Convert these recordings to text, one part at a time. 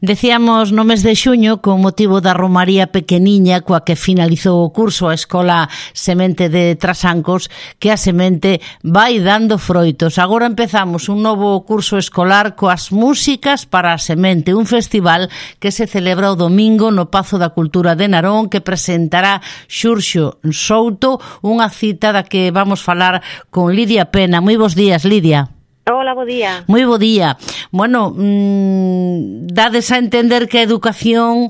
Decíamos no mes de xuño, con motivo da Romaría pequeniña coa que finalizou o curso a Escola Semente de Trasancos, que a semente vai dando froitos. Agora empezamos un novo curso escolar coas músicas para a semente, un festival que se celebra o domingo no Pazo da Cultura de Narón, que presentará Xurxo Souto, unha cita da que vamos falar con Lidia Pena. Moi bons días, Lidia. Hola, bo día. Moi bo día. Bueno, dades a entender que a educación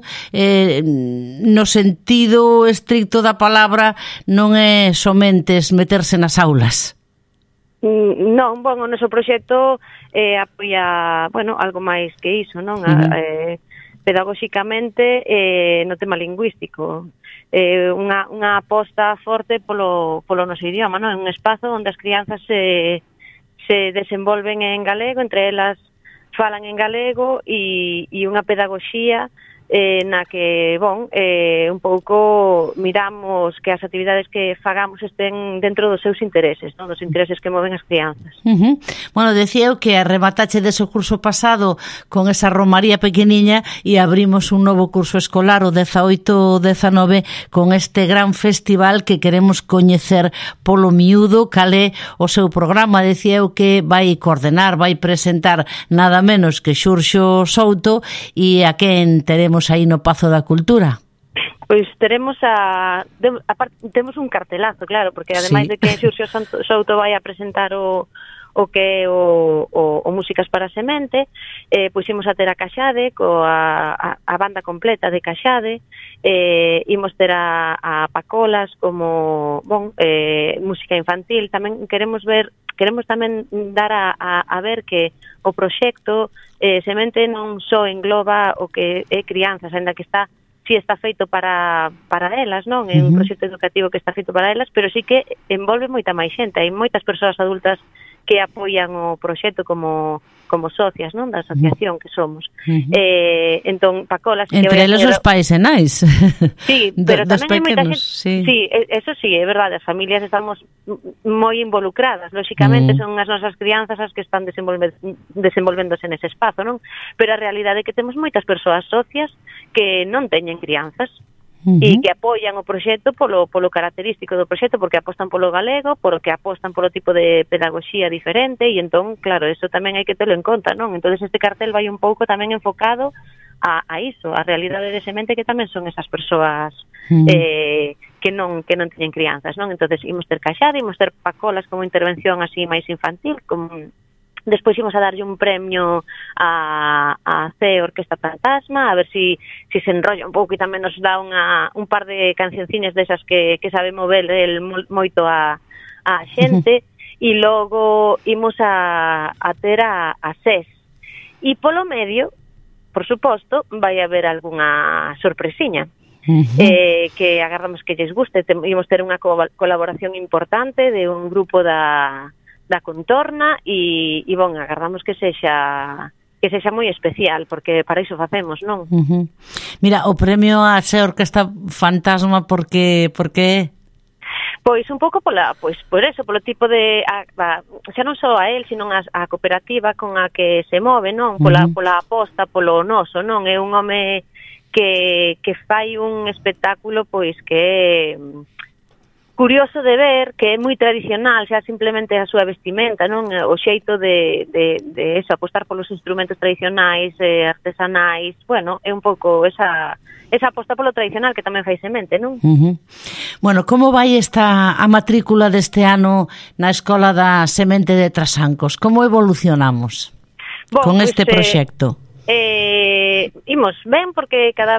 no sentido estricto da palabra non é somente meterse nas aulas. Non, o noso proxecto apoia, algo máis que iso, non? Pedagóxicamente no tema lingüístico. Unha aposta forte polo noso idioma, non? Un espazo onde as crianzas se desenvolven en galego, entre elas falan en galego e unha pedagogía na que, un pouco miramos que as actividades que fagamos estén dentro dos seus intereses, non? Dos intereses que moven as crianzas. Bueno, decía eu que arrematache dese curso pasado con esa Romaría pequeniña e abrimos un novo curso escolar, o 18-19, con este gran festival que queremos coñecer polo miúdo. Cal é o seu programa? Decía eu que vai coordenar, vai presentar nada menos que Xurxo Souto, e a quen teremos aí no Pazo da Cultura? Pois temos temos un cartelazo, claro, porque ademais de que Xurxo Souto vai a presentar o que é o Músicas para a Semente, pois imos a ter a Caxade, a banda completa de Caxade, imos ter a Pacolas como música infantil. Tamén queremos tamén dar a ver que o proxecto Semente non só engloba o que é crianzas, ainda que está feito para elas, non? É un proxecto educativo que está feito para elas, pero sí que envolve moita máis xente. Hai moitas persoas adultas que apoian o proxecto como socias, non? Da asociación que somos. Entón, Pacola... Entre eles os pais e nais. Sí, pero tamén hai moita xente... Sí, eso sí, é verdade. As familias estamos moi involucradas. Lóxicamente son as nosas crianzas as que están desenvolvéndose nese espazo, non? Pero a realidade é que temos moitas persoas socias que non teñen crianzas e que apoian o proxecto polo característico do proxecto, porque apostan polo galego, porque apostan polo tipo de pedagogía diferente, e entón, claro, eso tamén hai que telo en conta, non? Entón este cartel vai un pouco tamén enfocado a iso, a realidade de Semente, que tamén son esas persoas que non teñen crianzas, non? Entón imos ter Caxade, imos ter Pacolas como intervención así máis infantil, despois imos a darlle un premio a C Orquesta Fantasma, a ver si se enrolla un pouco e tamén nos dá un par de cancionciñas desas que sabe mover moito a xente. E logo imos a ter a SES. E polo medio, por suposto, vai haber algunha sorpresiña que agardamos que lles guste. Imos ter unha colaboración importante de un grupo da Contorna e agardamos que sexa moi especial, porque para iso facemos, non? Mira, o premio a ser Orquesta Fantasma, por que é? Pois un pouco por eso, polo tipo de xa non só a él, sino a cooperativa con a que se move, non? Pola aposta polo noso, non? É un home que fai un espectáculo pois que curioso de ver, que é moi tradicional, xa simplemente a súa vestimenta, non? O xeito de eso, apostar polos instrumentos tradicionais, artesanais, é un pouco esa aposta polo tradicional que tamén fai Semente, non? Bueno, como vai a matrícula deste ano na Escola da Semente de Trasancos? Como evolucionamos con este proxecto? Imos ben, porque cada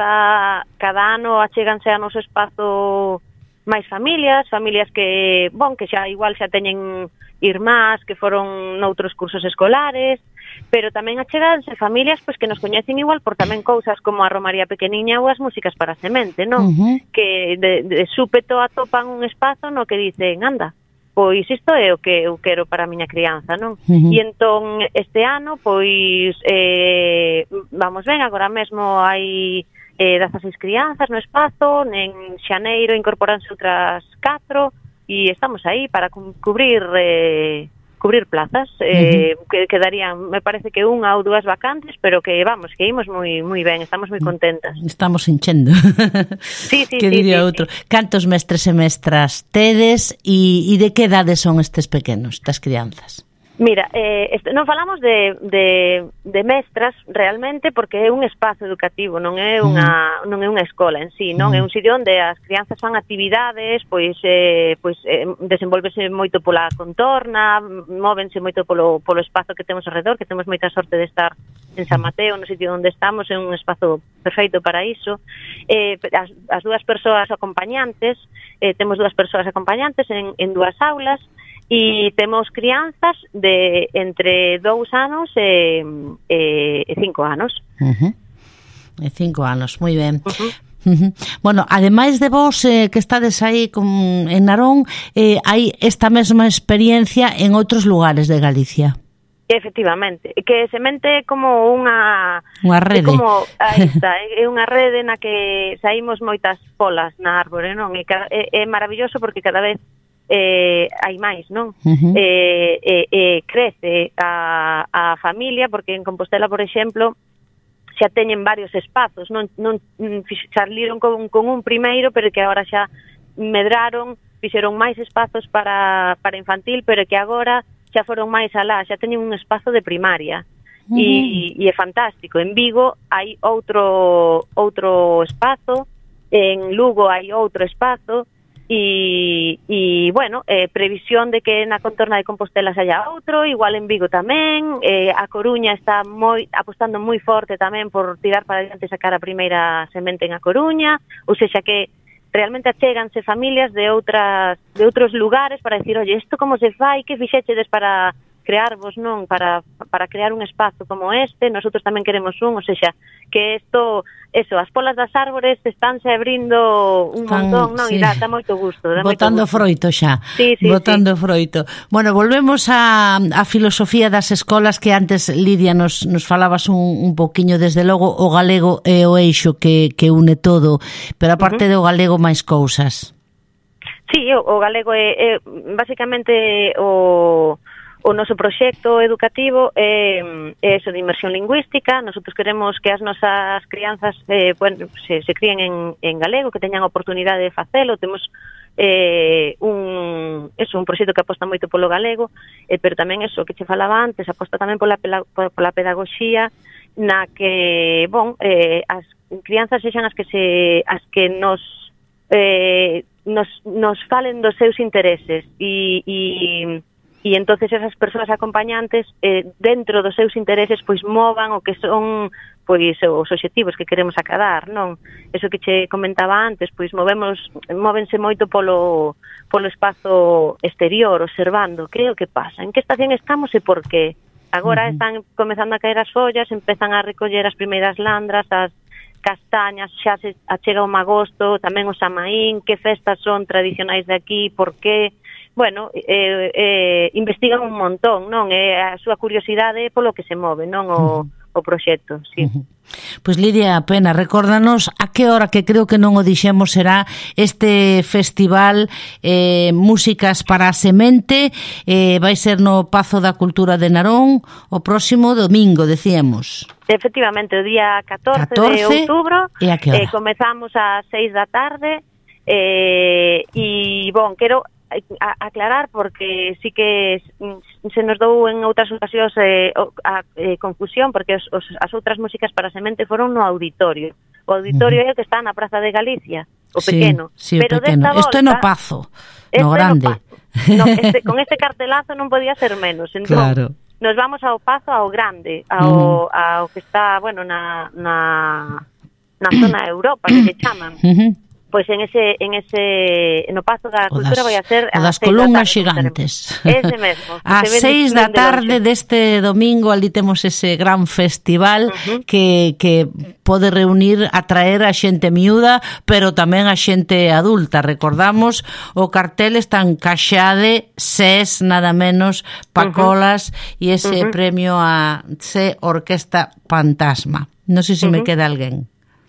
ano achéganse a noso espazo máis familias que xa teñen irmás que foron noutros cursos escolares, pero tamén acheganse familias que nos coñecen igual por tamén cousas como a Romaría pequeniña ou as Músicas para a Semente, non? Que de súpeto atopan un espazo no que dicen, anda, pois isto é o que eu quero para a miña crianza, non? E entón este ano, vamos ben, agora mesmo hai 16 crianzas no espazo, en xaneiro incorporanse outras 4 e estamos aí para cubrir cubrir plazas, que quedarían, me parece que 1 ou 2 vacantes, pero que vamos, que imos moi ben, estamos moi contentas. Estamos enchendo. Sí, que diría outro. Cantos mestres e mestras tedes e de que edades son estes pequenos, estas crianzas? Mira, non falamos de mestras realmente porque é un espazo educativo, non é unha escola en sí, non é un sitio onde as crianzas fan actividades, pois desenvolvese moito pola contorna, móvense moito polo espazo que temos alrededor, que temos moita sorte de estar en San Mateo, no sitio onde estamos, é un espazo perfeito para iso. As dúas persoas acompañantes, temos 2 persoas acompañantes en 2 aulas, e temos crianzas de entre 2 anos e 5 anos. E 5 anos, moi ben. Bueno, ademais de vos que estades aí en Narón, hai esta mesma experiencia en outros lugares de Galicia. Efectivamente, que Semente é como unha rede. Aí está, é unha rede na que saímos moitas polas na árbore, non? É maravilloso porque cada vez hai máis, non? Crece a familia, porque en Compostela, por exemplo, xa teñen varios espazos, non saliron con un primeiro, pero que agora xa medraron, fixeron máis espazos para infantil, pero que agora xa foron máis alá, xa teñen un espazo de primaria. E é fantástico. En Vigo hai outro espazo, en Lugo hai outro espazo, e bueno, previsión de que na contorna de Compostela xa haya outro, igual en Vigo tamén. A Coruña está apostando moi forte tamén por tirar para adiante e sacar a primeira semente en A Coruña, ou seja que realmente achéganse familias de outros lugares para decir, oye, isto como se fai, que fixechedes para crearvos, non? Para crear un espazo como este, nosotros tamén queremos un, ou seja, que isto, as polas das árbores estánse abrindo un montón, non? E dá moito gusto. Botando froito xa. Botando froito. Bueno, volvemos a filosofía das escolas que antes, Lidia, nos falabas un poquinho, desde logo, o galego é o eixo que une todo, pero aparte do galego máis cousas. Sí, o galego é basicamente o noso proxecto educativo é eso de inmersión lingüística. Nosotros queremos que as nosas crianzas se críen en galego, que teñan a oportunidade de facelo. Temos un proxecto que aposta moito polo galego, pero tamén eso que che falaba antes, aposta tamén pola pedagogía, na que, as crianzas sexan as que nos falen dos seus intereses e entonces esas persoas acompañantes dentro dos seus intereses pois movan o que son pois os obxectivos que queremos acadar, non? Eso que che comentaba antes, pois móvense moito polo espazo exterior, observando que é o que pasa, en que estación estamos e por qué. Agora están comezando a caer as follas, empezan a recoller as primeiras landras, as castañas, xa se achega o magosto, tamén o Samaín, que festas son tradicionais de aquí, por qué. Bueno, investigan un montón, non? A súa curiosidade polo que se move, non? O proxecto, sí. Pois Lidia, Pena, recórdanos a que hora, que creo que non o dixemos, será este festival Músicas para a Semente. Vai ser no Pazo da Cultura de Narón o próximo domingo, decíamos. Efectivamente, o día 14 de outubro. E a que hora? Comezamos ás 6 da tarde e, quero aclarar, porque sí que se nos dou en outras ocasións a confusión, porque as outras músicas para Semente foron no auditorio. O auditorio é o que está na Praza de Galicia, o pequeno. Sí, pero o pequeno. Isto é no Pazo, no grande. Con este cartelazo non podía ser menos. Entón, claro. Nos vamos ao Pazo, ao grande, ao que está, na zona Europa, que se chaman. Pois no Pazo da Cultura vai a ser das columnas xigantes. Ese mesmo. Ás 6 da tarde deste domingo ali temos ese gran festival que pode reunir, atraer a xente miúda, pero tamén a xente adulta. Recordamos, o cartel está encaixade SES, nada menos, Pacolas, e ese premio a C Orquesta Fantasma. Non sei se me queda alguén.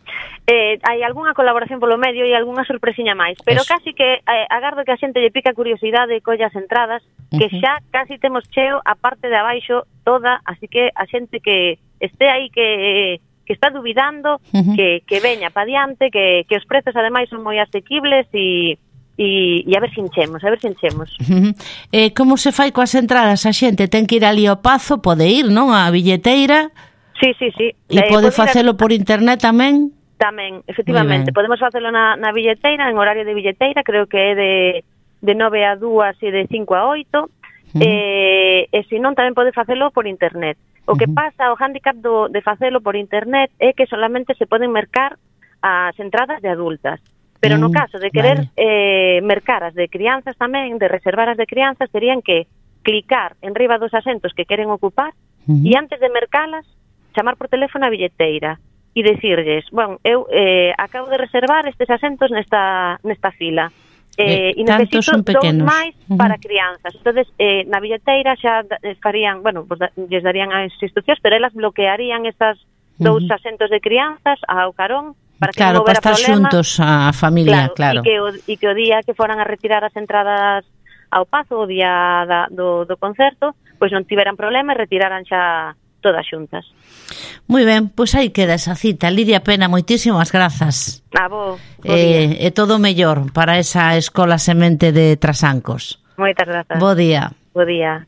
Hai algunha colaboración polo medio e algunha sorpresiña máis, pero casi que agardo que a xente lle pica curiosidade e colle as entradas, que xa casi temos cheo a parte de abaixo toda, así que a xente que este aí que está dubidando, que veña pa diante, que os prezos ademais son moi asequibles e a ver se enchemos, Como se fai coas entradas? A xente ten que ir ali ao Pazo, pode ir, non? A billeteira. Sí. E pode facelo por internet tamén? Tamén, efectivamente, podemos facelo na billeteira, en horario de billeteira, creo que é de 9 a 2 e de 5 a 8, e se non tamén pode facelo por internet. O que pasa, o handicap de facelo por internet é que solamente se poden mercar as entradas de adultas, pero no caso de querer mercar as de crianzas tamén, de reservar as de crianzas, terían que clicar en riba dos asentos que queren ocupar e antes de mercalas, chamar por teléfono a billeteira e dicirlles, bueno, eu acabo de reservar estes asentos nesta fila e necesito dous máis para crianzas. Entonces, na billeteira xa farían, bueno, pues, lles darían as instruccións, pero elas bloquearían esas dous asentos de crianzas ao carón para que non houbera problema. Claro, para estar xuntos a familia, claro. E que o día que foran a retirar as entradas ao Pazo, o día do concerto, pois non tiveran problema e retiraran xa todas xuntas. Moi ben, pois aí queda esa cita. Lidia Pena, moitísimas grazas. Bo día. E todo mellor para esa Escola Semente de Trasancos. Moitas grazas. Bo día. Bo día.